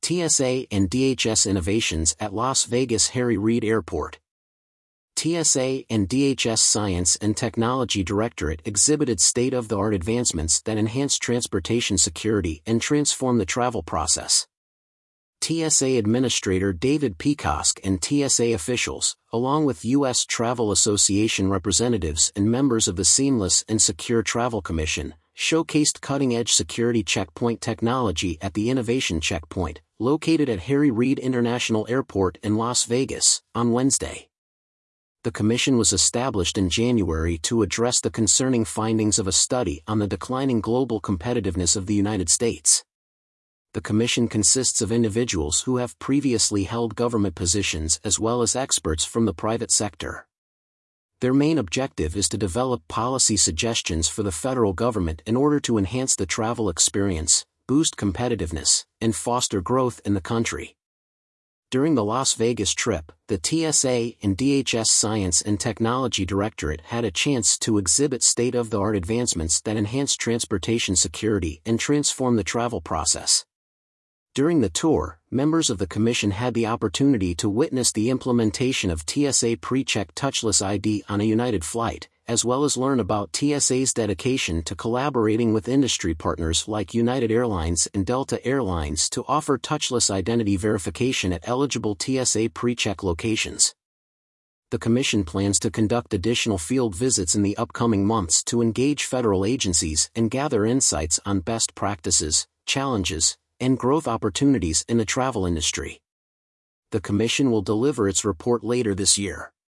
TSA and DHS innovations at Las Vegas Harry Reid Airport. TSA and DHS Science and Technology Directorate exhibited state-of-the-art advancements that enhance transportation security and transform the travel process. TSA Administrator David Peacock and TSA officials, along with U.S. Travel Association representatives and members of the Seamless and Secure Travel Commission, showcased cutting-edge security checkpoint technology at the Innovation Checkpoint, located at Harry Reid International Airport in Las Vegas, on Wednesday. The commission was established in January to address the concerning findings of a study on the declining global competitiveness of the United States. The commission consists of individuals who have previously held government positions as well as experts from the private sector. Their main objective is to develop policy suggestions for the federal government in order to enhance the travel experience, boost competitiveness, and foster growth in the country. During the Las Vegas trip, the TSA and DHS Science and Technology Directorate had a chance to exhibit state-of-the-art advancements that enhance transportation security and transform the travel process. During the tour, members of the commission had the opportunity to witness the implementation of TSA PreCheck touchless ID on a United flight, as well as learn about TSA's dedication to collaborating with industry partners like United Airlines and Delta Airlines to offer touchless identity verification at eligible TSA PreCheck locations. The Commission plans to conduct additional field visits in the upcoming months to engage federal agencies and gather insights on best practices, challenges, and growth opportunities in the travel industry. The Commission will deliver its report later this year.